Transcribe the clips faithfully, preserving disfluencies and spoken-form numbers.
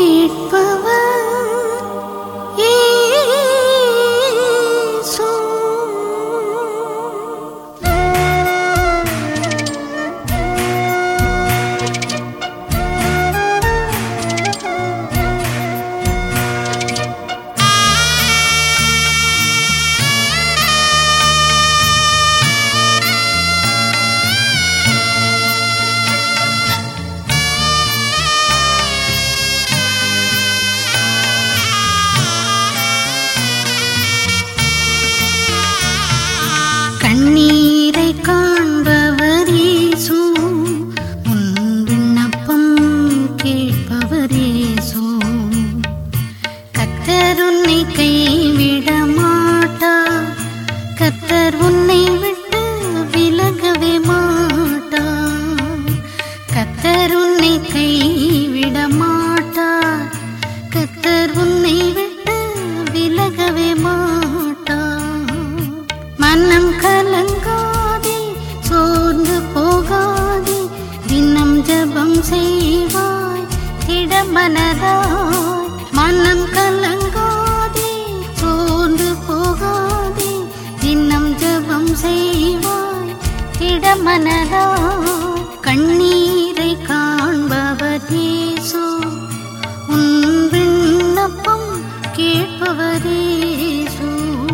கேட்பவர் இயேசு. கண்ணீரை காண்பவர் இயேசு, உன் விண்ணப்பம் கேட்பவர் இயேசு. கர்த்தர் உன்னை கைவிட மாட்டார், கர்த்தர் உன்னை விட்டு விலகவே மாட்டார். கர்த்தர் உன்னை கைவிட மாட்டார், கர்த்தர் உன்னை விட்டு விலகவே மாட்டார். மனம் கலங்காதே, சோர்ந்து போகாதே, தினம் ஜெபம் செய்வாய் திடமனதாய். மனம் கலங்காதே, சோர்ந்து போகாதே, தினம் ஜெபம் செய்வாய் திடமனதாய். கண்ணீரை காண்பவர் இயேசு, உன் விண்ணப்பம் கேட்பவர் இயேசு.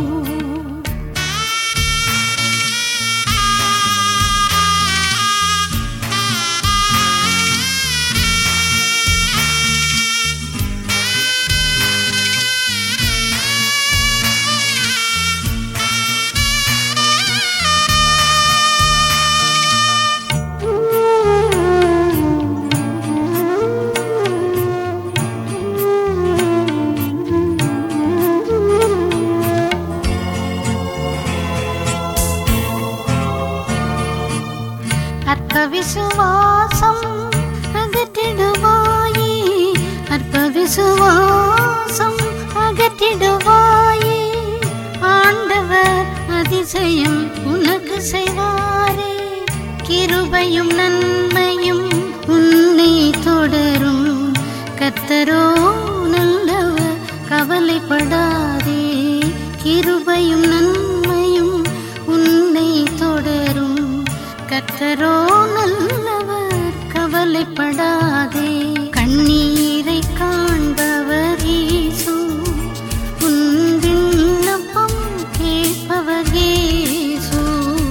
அற்ப விசுவாசம் அகற்றிடுவாயே, அற்ப விசுவாசம் அகற்றிடுவாயே. ஆண்டவர் அதிசயம் உனக்கு செய்வாரே, கிருபையும் நன்மையும் உன்னை தொடரும். கர்த்தரோ நல்லவர், கவலைப்படாதே, கிருபையும் நன்மையும் உன்னை தொடரும். கர்த்தரோ நல்லவர், கவலைப்படாதே. கண்ணீரை காண்பவர் இயேசு, உன் விண்ணப்பம் கேட்பவர் இயேசு.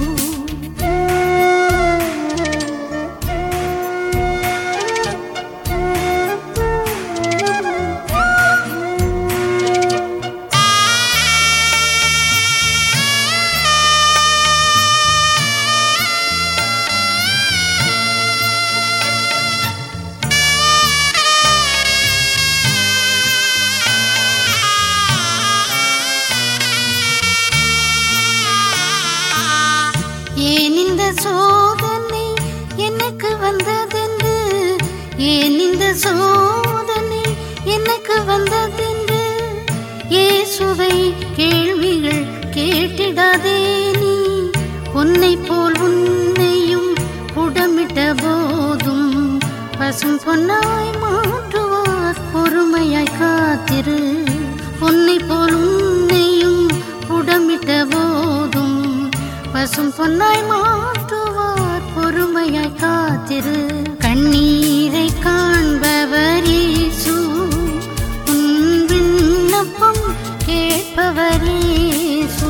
ஏன் இந்த சோதனை எனக்கு வந்ததென்று, ஏன் இந்த சோதனை எனக்கு வந்ததென்று இயேசுவை கேள்விகள் கேட்டிடாதே நீ. உன்னை போல் உன்னையும் புடமிட்ட போதும் பசும் பொன்னாய் மாற்றுவார், பொறுமையாய் காத்திரு. உன்னை போல் உன்னையும் புடமிட்ட போதும் பசும் பொன்னாய் மாற்றுவார், பொறுமையாய் காத்திரு. கண்ணீரை காண்பவர் இயேசு, உன் விண்ணப்பம் கேட்பவர் இயேசு.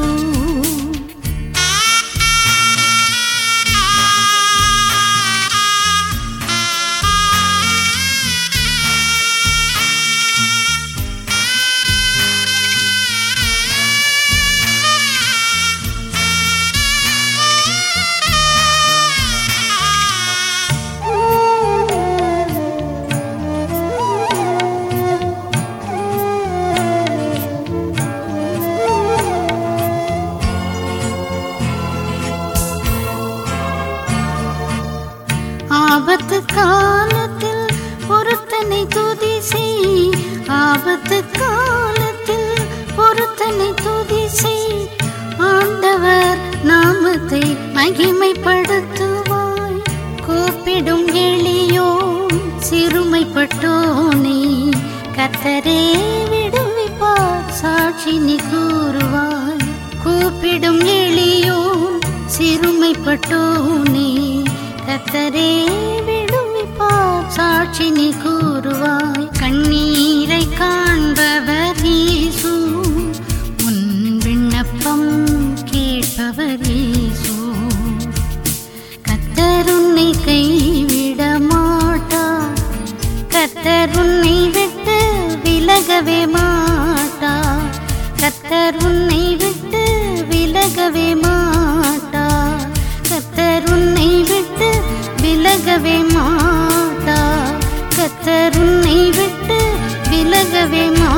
ஆபத்து காலத்தில் பொறுத்தனை துதி செய், ஆபத்து காலத்தில் பொறுத்தனை துதி செய். ஆண்டவர் நாமத்தை மகிமைப்படுத்துவாய். கூப்பிடும் எளியோன் சிறுமைப்பட்டோனே கர்த்தரே விடுவிப்பார் சாட்சி நீ கூறுவாய். கூப்பிடும் எளியோன் சிறுமைப்பட்டோனே கர்த்தரே விடுவிப்பார் சாட்சி நீ கூறுவாய். கண்ணீரை காண்பவர் இயேசு உன் விண்ணப்பம் கேட்பவர் இயேசு. கர்த்தர் உன்னை கைவிட மாட்டார், கர்த்தர் உன்னை விட்டு விலகவே மாட்டார், கர்த்தர் உன்னை விட்டு விலகவே மாட்டார், கர்த்தர் உன்னை விட்டு விலகவே மாட்டார், கர்த்தர் உன்னை விட்டு விலகவே மாட்டார்.